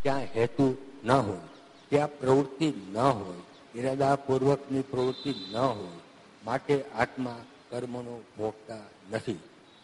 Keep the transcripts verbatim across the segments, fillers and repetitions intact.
ત્યાં હેતુ ન હોય, ત્યાં પ્રવૃત્તિ ન હોય, ઇરાદાપૂર્વકની પ્રવૃત્તિ ન હોય, માટે આત્મા કર્મનો ભોગતા નથી.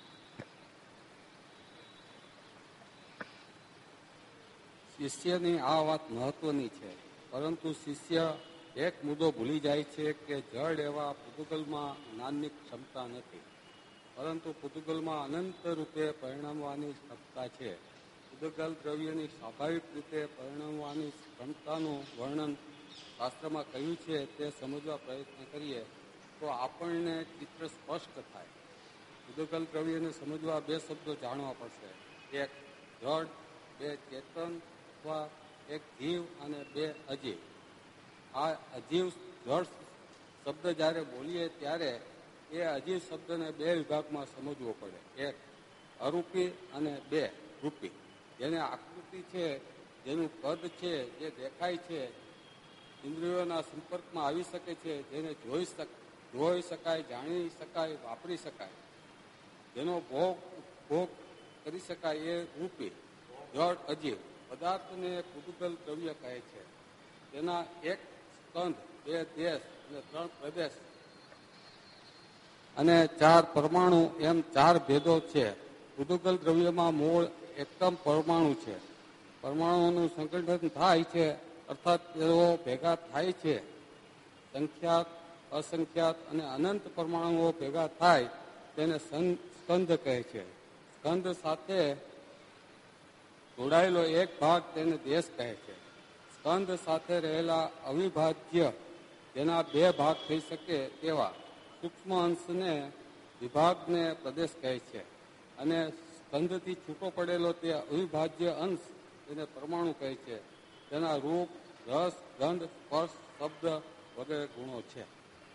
શિષ્યની આ વાત મહત્વની છે, પરંતુ શિષ્ય એક મુદ્દો ભૂલી જાય છે કે જળ એવા પૂતગલમાં જ્ઞાનની ક્ષમતા નથી, પરંતુ પૂતગલમાં અનંત રૂપે પરિણમવાની ક્ષમતા છે. પૂતગલ દ્રવ્યની સ્વાભાવિક રીતે પરિણમવાની ક્ષમતાનું વર્ણન શાસ્ત્રમાં કહ્યું છે તે સમજવા પ્રયત્ન કરીએ તો આપણને ચિત્ર સ્પષ્ટ થાય. પૂતગલ દ્રવ્યને સમજવા બે શબ્દો જાણવા પડશે: એક જળ, બે ચેતન અથવા એક જીવ અને બે અજીવ. આ અજીવ જળ શબ્દ જ્યારે બોલીએ ત્યારે એ અજીવ શબ્દને બે વિભાગમાં સમજવો પડે: એક અરૂપી અને બે રૂપી. જેને આકૃતિ છે, જેનું કદ છે, જે દેખાય છે, ઇન્દ્રિયોના સંપર્કમાં આવી શકે છે, જેને જોઈ શક જોઈ શકાય, જાણી શકાય, વાપરી શકાય, જેનો ભોગ ભોગ કરી શકાય, એ રૂપી. જળ અજીવ પદાર્થને પૂતગલ દ્રવ્ય કહે છે. તેના એક સ્કંધ, બે દેશ અને ત્રણ પ્રદેશ અને ચાર પરમાણુ એમ ચાર ભેદો છે. પૂતગલ દ્રવ્યમાં મૂળ એકમ પરમાણુ છે. પરમાણુઓનું સંગઠન થાય છે, અર્થાત તેઓ ભેગા થાય છે. સંખ્યાત, અસંખ્યાત અને અનંત પરમાણુઓ ભેગા થાય તેને સ્કંધ કહે છે. સ્કંધ સાથે જોડાયેલો એક ભાગ તેને દેશ કહે છે. સ્કંધ સાથે રહેલા અવિભાજ્ય, જેના બે ભાગ થઈ શકે તેવા સૂક્ષ્મ અંશને વિભાગને પ્રદેશ કહે છે, અને સ્કંધથી છૂટો પડેલો તે અવિભાજ્ય અંશ તેને પરમાણુ કહે છે. તેના રૂપ, રસ, ગંધ, સ્પર્શ, શબ્દ વગેરે ગુણો છે.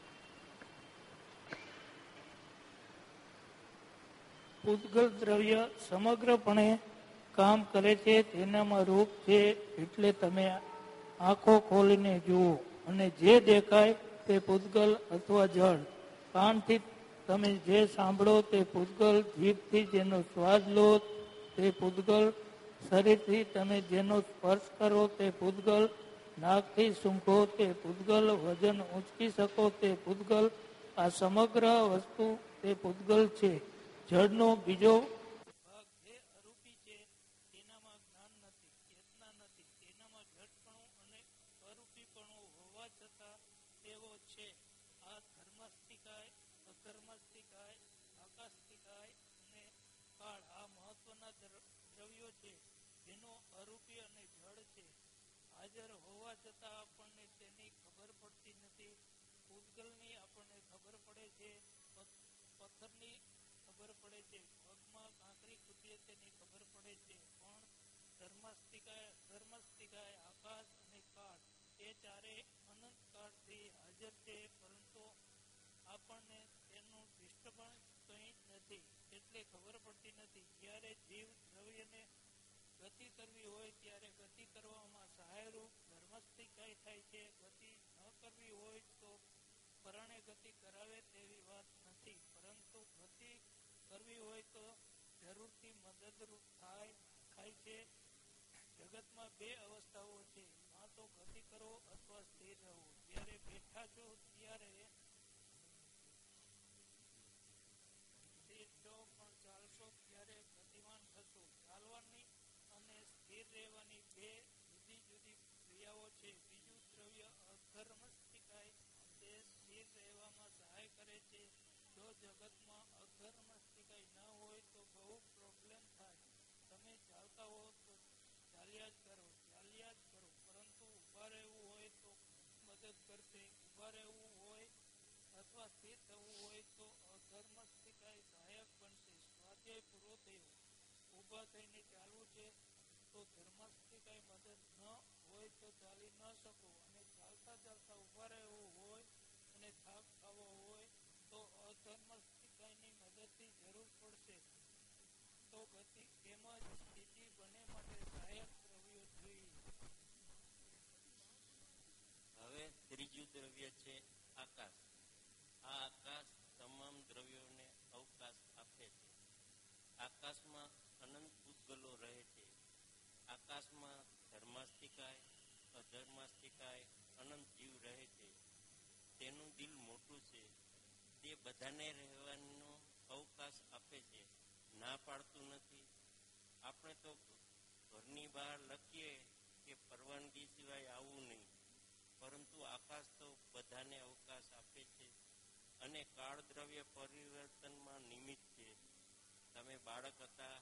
પૂતગલ દ્રવ્ય સમગ્રપણે કામ કરે છે. તેનામાં રૂપ છે એટલે તમે આંખો ખોલીને જુઓ અને જે દેખાય તે પૂતગલ અથવા જળ. કાનથી તમે જે સાંભળો તે પૂતગલ. જીભથી જેનો સ્વાદ લો તે પૂતગલ. શરીરથી તમે જેનો સ્પર્શ કરો તે પૂતગલ. નાકથી સૂંઘો તે પૂતગલ. વજન ઊંચકી શકો તે પૂતગલ. આ સમગ્ર વસ્તુ તે પૂતગલ છે. જળનો બીજો ભાગ જે અરૂપી છે તેનામાં જ્ઞાન નથી, ચેતના નથી. તેનામાં જડપણું અને અરૂપીપણું હોવા છતાં તેવો છે. આ ધર્મસ્થિકાય, અધર્મસ્થિકાય, આકાશસ્થિકાય અને કાળ આ મહત્વના દ્રવ્યો છે જેનો અરૂપી અને જળ છે. હાજર હોવા છતાં આપણને તેની ખબર પડતી નથી. પૂતગલની આપણને ખબર પડે છે, પથ્થરની ખબર પડે છે, પગમાં કાંકરી કૂટીએ તેની ખબર પડે છે, પણ ધર્મસ્થિકાય, અધર્મસ્થિકાય, આકાશ અને કાળ એ ચારે અનંત કાળથી હાજર છે, પરંતુ આપણને તેનું ડિસ્ટર્બન્સ કંઈ નથી, એટલે ખબર પડતી નથી. જ્યારે જીવ દ્રવ્યને ગતિ કરવી હોય ત્યારે ગતિ કરવામાં સહાયરૂપ ધર્મસ્થિકાય થાય છે. ગતિ ન કરવી હોય તો પરાણે ગતિ કરાવે તેવી વાત નથી, પરંતુ ગતિ કરવી હોય તો જરૂરથી મદદરૂપ થાય થાય છે. જગતમાં બે અવસ્થાઓ છે: કાં તો ગતિ કરો અથવા સ્થિર રહો. જ્યારે બેઠા છો ત્યારે સ્થિર છો, પણ ચાલશો ત્યારે ગતિમાન થશો. ચાલવાની અને સ્થિર રહેવાની બે જુદી જુદી ક્રિયાઓ છે. બીજું દ્રવ્ય અધર્મસ્થિકાય તે સ્થિર રહેવામાં સહાય કરે છે. જો જગતમાં અધર્મસ્થિકાય ન હોય તો બહુ પ્રોબ્લેમ થાય. તમે ચાલતા હો તો ચાલ્યા જ કરો, ચાલ્યા જ કરો, પરંતુ ઊભા રહેવું હોય તો મદદ કરશે. ઊભા રહેવું હોય અથવા સ્થિર થવું હોય તો અધર્મસ્થિકાય સહાયક બનશે. સ્વાધ્યાય પૂરો થયો. ઊભા થઈને ચાલવું છે તો ધર્મસ્થિકાય મદદ ન હોય તો ચાલી ન શકો, અને ચાલતા ચાલતા ઊભા રહેવું હોય અને થાક ખાવો હોય તો અધર્મસ્થિકાયની મદદની જરૂર પડશે. તો ગતિ તેમજ સ્થિતિ બંને માટે સહાયક દ્રવ્યો જોઈએ. હવે ત્રીજું દ્રવ્ય છે આકાશ. આ આકાશ તમામ દ્રવ્યોને અવકાશ આપે છે. આકાશમાં અનંત પૂતગલો રહે છે. આકાશમાં ધર્મા રહે છે. તેનું દિલ મોટું છે, તે બધાને રહેવાનો અવકાશ આપે છે, ના પાડતું નથી. આપણે તો ઘરની બહાર લખીએ કે પરવાનગી સિવાય આવવું નહીં, પરંતુ આકાશ તો બધાને અવકાશ આપે છે અને કાળ દ્રવ્ય પરિવર્તનમાં નિમિત્ત છે. તમે બાળક હતા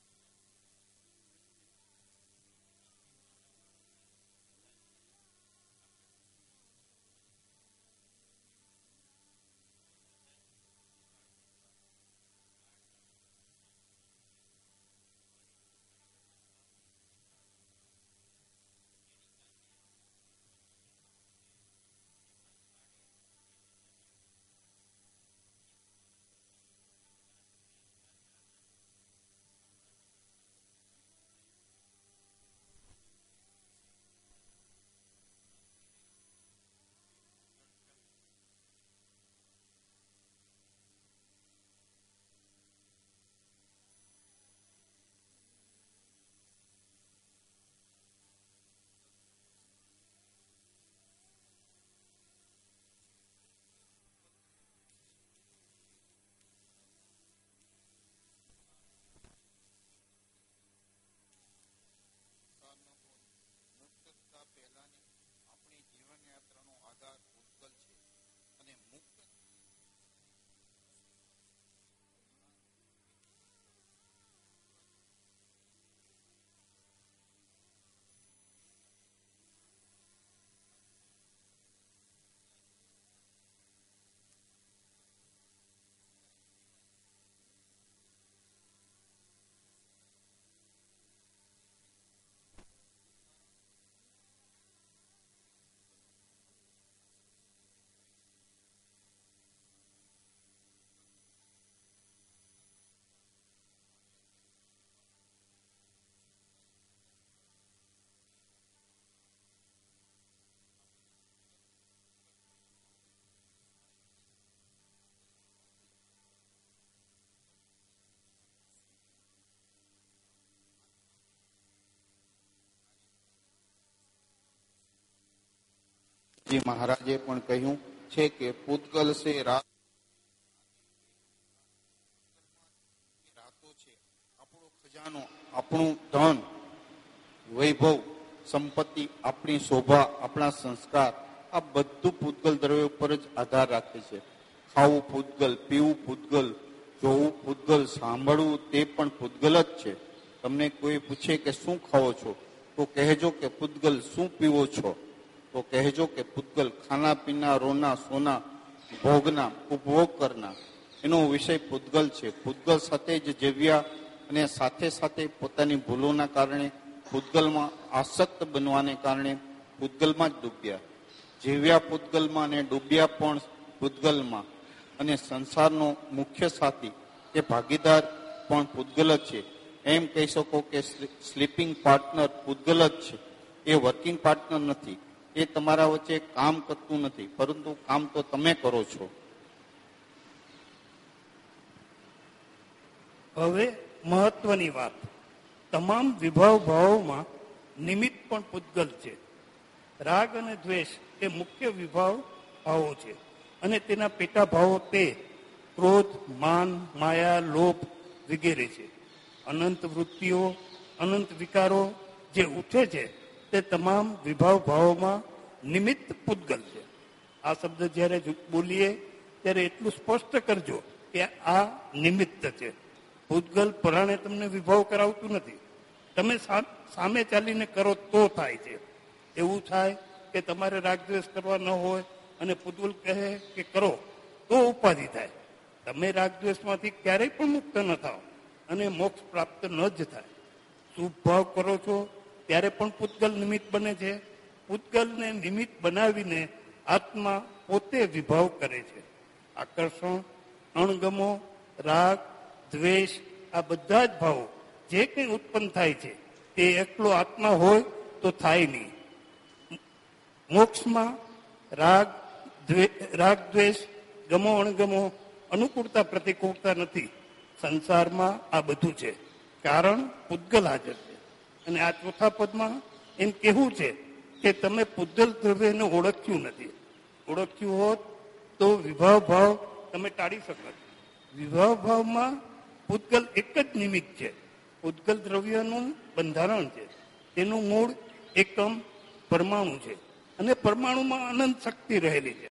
મહારાજે પણ કહ્યું છે કે પૂતગલ છે રાતો છે, આપણો ખજાનો, આપણું ધન, વૈભવ, સંપત્તિ, આપણી શોભા, આપણા સંસ્કાર, આ બધું પૂતગલ દ્રવ્ય ઉપર જ આધાર રાખે છે. ખાવું પૂતગલ, પીવું પૂતગલ, જોવું પૂતગલ, સાંભળવું તે પણ પૂતગલ જ છે. તમને કોઈ પૂછે કે શું ખાઓ છો તો કહેજો કે પૂતગલ. શું પીવો છો તો કહેજો કે પૂતગલ. ખાના પીના, રોના, સોના, ભોગના, ઉપભોગ કરના, એનો વિષય પૂતગલ છે. પૂતગલ સાથે જ જીવ્યા અને સાથે સાથે પોતાની ભૂલોના કારણે પૂતગલમાં આસક્ત બનવાને કારણે પૂતગલમાં જ ડૂબ્યા. જીવ્યા પૂતગલમાં અને ડૂબ્યા પણ પૂતગલમાં. અને સંસારનો મુખ્ય સાથી કે ભાગીદાર પણ પૂતગલ જ છે. એમ કહી શકો કે સ્લીપિંગ પાર્ટનર પૂતગલ જ છે. એ વર્કિંગ પાર્ટનર નથી. એ તમારા વચ્ચે કામ કરતું નથી, પરંતુ કામ તો તમે કરો છો. હવે મહત્વની વાત, તમામ વિભાવ ભાવોમાં નિમિત્ત પણ પૂતગલ છે. રાગ અને દ્વેષ એ મુખ્ય વિભાવ ભાવો છે અને તેના પેટા ભાવો તે ક્રોધ, માન, માયા, લોભ વગેરે છે. અનંત વૃત્તિઓ, અનંત વિકારો જે ઉઠે છે તે તમામ વિભાવ ભાવોમાં નિમિત્ત પૂતગલ છે. આ શબ્દ જ્યારે બોલીએ ત્યારે એટલું સ્પષ્ટ કરજો કે આ નિમિત્ત છે. પૂતગલ પરાણે તમને વિભાવ કરાવતું નથી. તમે સામે ચાલીને કરો તો થાય છે. એવું થાય કે તમારે રાગદ્વેષ કરવા ન હોય અને પૂતગલ કહે કે કરો તો ઉપાધિ થાય. તમે રાગદ્વેષમાંથી ક્યારેય પણ મુક્ત ન થાવ અને મોક્ષ પ્રાપ્ત ન જ થાય. શુભ ભાવ કરો છો ત્યારે પણ પૂતગલ નિમિત્ત બને છે. પૂતગલને નિમિત્ત બનાવીને આત્મા પોતે વિભાવ કરે છે. આકર્ષણ, અણગમો, રાગ, દ્વેષ આ બધા જ ભાવો જે કંઈ ઉત્પન્ન થાય છે તે એકલો આત્મા હોય તો થાય નહીં. મોક્ષમાં રાગ રાગ દ્વેષ, ગમો અણગમો, અનુકૂળતા પ્રતિકૂળતા નથી. સંસારમાં આ બધું છે, કારણ પૂતગલ હાજર છે. અને આ ચોથા પદમાં એમ કહેવું છે કે તમે પૂતગલ દ્રવ્યને ઓળખ્યું નથી. ઓળખ્યું હોત તો વિભાવ ભાવ તમે ટાળી શકત. વિભાવ ભાવમાં પૂતગલ એક જ નિમિત્ત છે. પૂતગલ દ્રવ્યનું બંધારણ છે. તેનું મૂળ એકમ પરમાણુ છે અને પરમાણુમાં અનંત શક્તિ રહેલી છે.